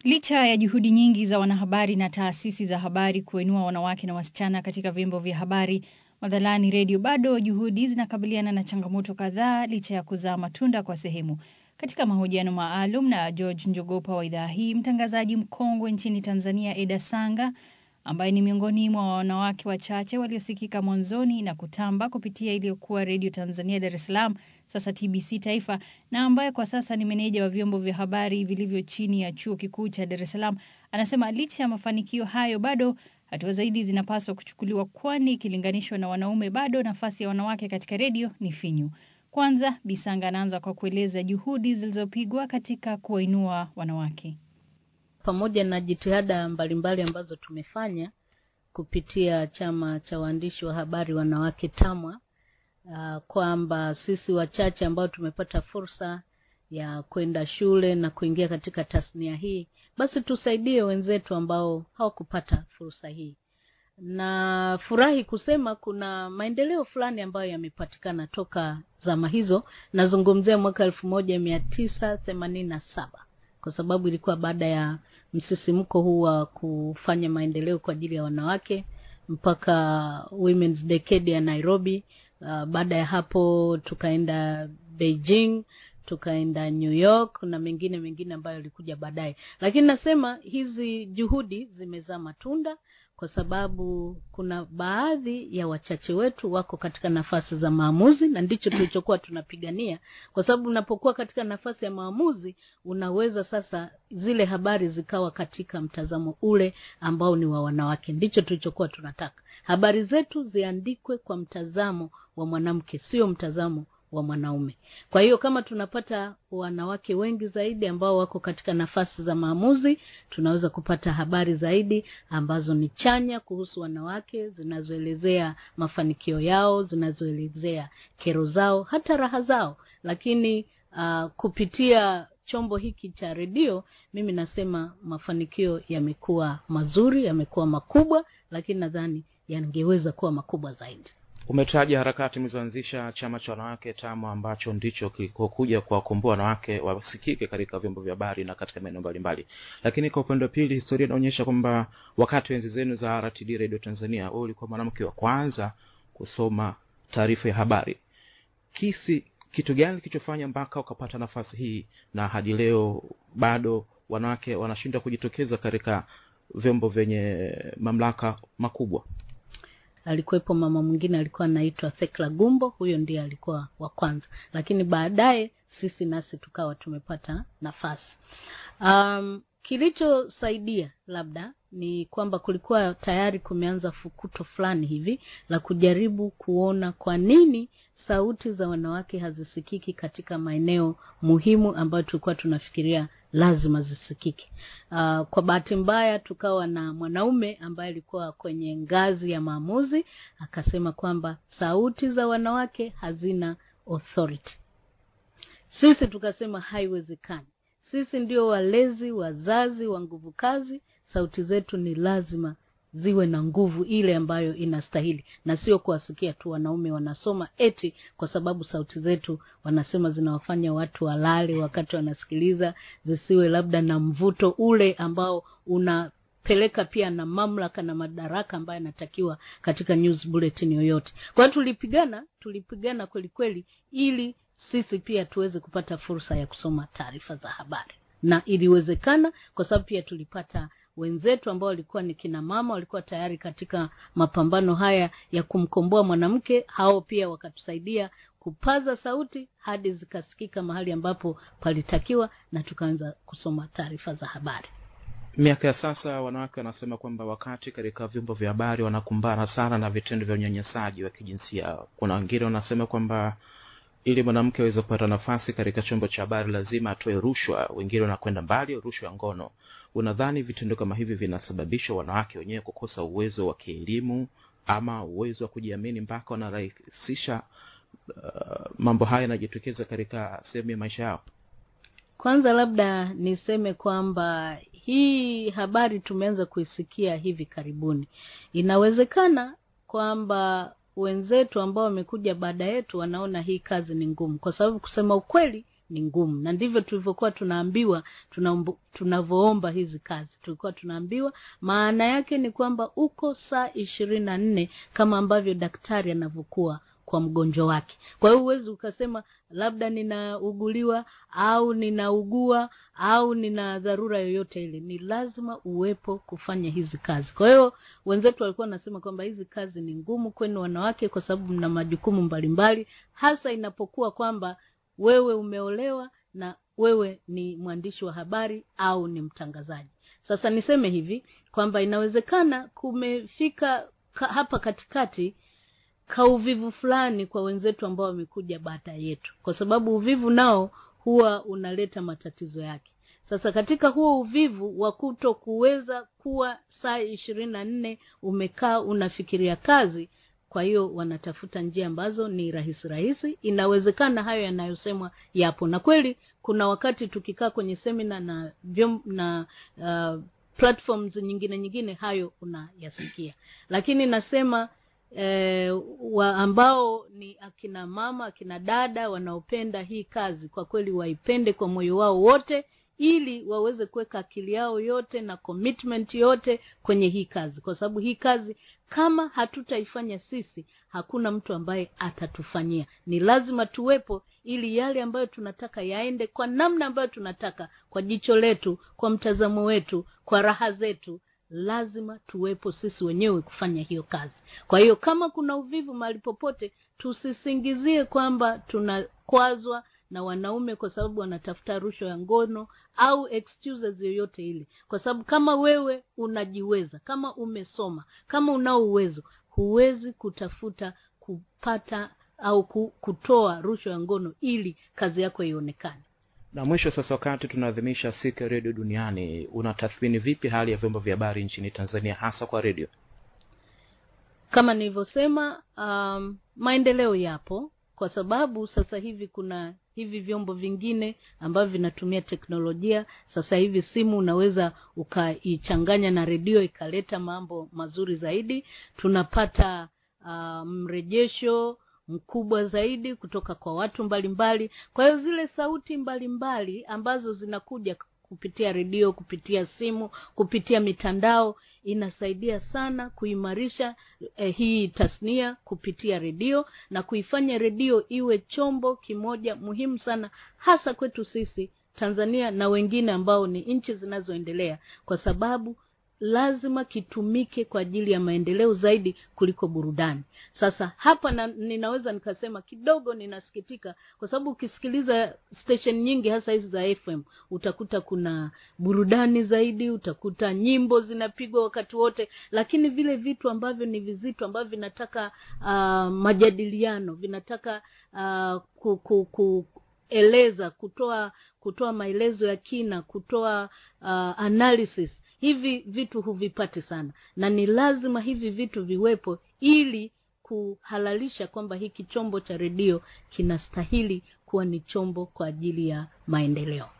Licha ya juhudi nyingi za wanahabari na taasisi za habari kuinua wanawake na wasichana katika vyombo vya habari, Madhalani Radio bado juhudi zinakabiliana na changamoto kadhaa licha ya kuzaa matunda kwa sehemu. Katika mahojiano maalum na George Njogopa wa idhaa hii, mtangazaji mkongwe nchini Tanzania Eda Sanga, ambaye ni miongoni mwa wanawake wachache waliosikika mwanzoni na kutamba kupitia iliyokuwa Radio Tanzania Dar es Salaam, sasa TBC Taifa, na ambaye kwa sasa ni meneja wa vyombo vya habari vilivyo chini ya Chuo Kikuu cha Dar es Salaam, anasema licha ya mafanikio hayo bado hatua zaidi zinapaswa kuchukuliwa, kwani ikilinganishwa na wanaume bado nafasi ya wanawake katika redio ni finyu. Kwanza Bisanga anaanza kwa kueleza juhudi zilizopigwa katika kuwainua wanawake. Pamoja na jitihada mbalimbali ambazo tumefanya kupitia chama cha waandishi wa habari wanawake TAMWA, kwamba sisi wachache ambao tumepata fursa ya kwenda shule na kuingia katika tasnia hii, basi tusaidie wenzetu ambao hawakupata fursa hii. Na furahi kusema kuna maendeleo fulani ambayo yamepatikana toka zama hizo. Nazungumzia mwaka 1987 kwa sababu ilikuwa baada ya msisimko huu wa kufanya maendeleo kwa ajili ya wanawake mpaka Women's Decade ya Nairobi. Baada ya hapo tukaenda Beijing, tukaenda New York na mengine ambayo yalikuja baadaye. Lakini nasema hizi juhudi zimezaa matunda kwa sababu kuna baadhi ya wachache wetu wako katika nafasi za maamuzi, na ndicho tulichokuwa tunapigania. Kwa sababu unapokuwa katika nafasi ya maamuzi, unaweza sasa zile habari zikawa katika mtazamo ule ambao ni wa wanawake. Ndicho tulichokuwa tunataka. Habari zetu ziandikwe kwa mtazamo wa mwanamke, sio mtazamo wa mwanaume. Kwa hiyo kama tunapata wanawake wengi zaidi ambao wako katika nafasi za maamuzi, tunaweza kupata habari zaidi ambazo ni chanya kuhusu wanawake, zinazoelezea mafanikio yao, zinazoelezea kero zao, hata raha zao. Lakini kupitia chombo hiki cha redio, mimi nasema mafanikio yamekuwa mazuri, yamekuwa makubwa, lakini nadhani yangeweza kuwa makubwa zaidi. Umetaja harakati mlizoanzisha chama cha wanawake TAMWA ambacho ndicho kilikokuja kuwakomboa wanawake wasikike katika vyombo vya habari na katika maeneo mbalimbali. Lakini kwa upande wa pili, historia inaonyesha kwamba wakati enzi zenu za RTD Radio Tanzania, wewe ulikuwa mwanamke wa kwanza kusoma taarifa ya habari. Kitu gani kilichofanya mpaka ukapata nafasi hii na hadi leo bado wanawake wanashinda kujitokeza katika vyombo vyenye mamlaka makubwa? Alikuwepo mama mwingine alikuwa anaitwa Thekla Gumbo, huyo ndiye alikuwa wa kwanza. Lakini baadaye sisi nasi tukawa tumepata nafasi. Kilichosaidia labda ni kwamba kulikuwa tayari kumeanza fukuto fulani hivi la kujaribu kuona kwa nini sauti za wanawake hazisikiki katika maeneo muhimu ambayo tulikuwa tunafikiria lazima zisikike. Kwa bahati mbaya tukawa na mwanaume ambaye alikuwa kwenye ngazi ya maamuzi, akasema kwamba sauti za wanawake hazina authority. Sisi tukasema haiwezekani. Sisi ndio walezi, wazazi, wa nguvu kazi, sauti zetu ni lazima ziwe na nguvu ile ambayo inastahili, na sio kuwasikia tu wanaume wanasoma eti kwa sababu sauti zetu wanasema zinawafanya watu walale wakati wanasikiliza, zisiwe labda na mvuto ule ambao unapeleka pia na mamlaka na madaraka ambayo yanatakiwa katika news bulletin yoyote. Kwa hiyo tulipigana kweli kweli ili sisi pia tuweze kupata fursa ya kusoma taarifa za habari. Na iliwezekana kwa sababu pia tulipata wenzetu ambao walikuwa ni kina mama, walikuwa tayari katika mapambano haya ya kumkomboa mwanamke. Hao pia wakatusaidia kupaza sauti hadi zikasikika mahali ambapo palitakiwa, na tukaanza kusoma taarifa za habari. Miaka ya sasa wanawake wanasema kwamba wakati katika vyombo vya habari wanakumbana sana na vitendo vya unyanyasaji wa kijinsia. Kuna wengine wanasema kwamba ili mwanamke aweze kupata nafasi katika chombo cha habari lazima atoe rushwa. Wengine wanakwenda mbali, rushwa ya ngono. Unadhani vitendo kama hivi vinasababisha wanawake wenyewe kukosa uwezo wa kielimu ama uwezo wa kujiamini mpaka wanarahisisha mambo haya yanajitokeza katika sehemu ya maisha yao? Kwanza labda niseme kwamba hii habari tumeanza kuisikia hivi karibuni. Inawezekana kwamba wenzetu ambao wamekuja baada yetu wanaona hii kazi ni ngumu, kwa sababu kusema ukweli ni ngumu. Na ndivyo tulivyokuwa tunaambiwa tunavyoomba hizi kazi. Tulikuwa tunaambiwa maana yake ni kwamba uko saa 24 kama ambavyo daktari anavyokuwa kwa mgonjwa wake. Kwa hiyo uwezi ukasema labda ninauguliwa au ninaugua au nina dharura yoyote ile. Ni lazima uwepo kufanya hizi kazi. Kwa hiyo wenzetu walikuwa nasema kwamba hizi kazi ni ngumu kwenu wanawake kwa sababu mna majukumu mbalimbali, hasa inapokuwa kwamba wewe umeolewa na wewe ni mwandishi wa habari au ni mtangazaji. Sasa niseme hivi kwamba inawezekana kumefika hapa katikati kauvivu fulani kwa wenzetu ambao wamekuja baada yetu, kwa sababu uvivu nao huwa unaleta matatizo yake. Sasa katika huo uvivu wa kuto kuweza kuwa saa 24 umekaa unafikiria kazi, kwa hiyo wanatafuta njia ambazo ni rahisi. Inawezekana hayo yanayosemwa yapo, na kweli kuna wakati tukikaa kwenye seminar na platforms nyingine hayo unayasikia. Lakini nasema ambao ni akina mama, akina dada wanaopenda hii kazi, kwa kweli waipende kwa moyo wao wote, ili waweze kuweka akili yao yote na commitment yote kwenye hii kazi. Kwa sababu hii kazi kama hatutaifanya sisi, hakuna mtu ambaye atatufanyia. Ni lazima tuwepo ili yale ambayo tunataka yaende kwa namna ambayo tunataka, kwa jicho letu, kwa mtazamo wetu, kwa raha zetu. Lazima tuwepo sisi wenyewe kufanya hiyo kazi. Kwa hiyo kama kuna uvivu mahali popote, tusisingizie kwamba tunakwazwa na wanaume kwa sababu wanatafuta rushwa ya ngono au excuses yoyote ile. Kwa sababu kama wewe unajiweza, kama umesoma, kama unao uwezo, huwezi kutafuta kupata au kutoa rushwa ya ngono ili kazi yako ionekane. Na mwisho sasa, wakati tunaadhimisha siku ya redio duniani, unatathmini vipi hali ya vyombo vya habari nchini Tanzania hasa kwa redio? Kama nilivyosema, maendeleo yapo kwa sababu sasa hivi kuna hivi vyombo vingine ambavyo vinatumia teknolojia. Sasa hivi simu unaweza ukaichanganya na redio ikaleta mambo mazuri zaidi. Tunapata mrejesho mkubwa zaidi kutoka kwa watu mbalimbali. Kwa hiyo zile sauti mbalimbali ambazo zinakuja kupitia redio, kupitia simu, kupitia mitandao, inasaidia sana kuimarisha hii tasnia kupitia redio na kuifanya redio iwe chombo kimoja muhimu sana, hasa kwetu sisi Tanzania na wengine ambao ni nchi zinazoendelea, kwa sababu lazima kitumike kwa ajili ya maendeleo zaidi kuliko burudani. Sasa hapa ninaweza nikasema kidogo ninasikitika, kwa sababu ukisikiliza station nyingi hasa hizi za FM utakuta kuna burudani zaidi, utakuta nyimbo zinapigwa wakati wote, lakini vile vitu ambavyo ni vizito ambavyo vinataka majadiliano, vinataka eleza, kutoa maelezo ya kina, kutoa analysis, hivi vitu huvipati sana. Na ni lazima hivi vitu viwepo ili kuhalalisha kwamba hiki chombo cha redio kinastahili kuwa ni chombo kwa ajili ya maendeleo.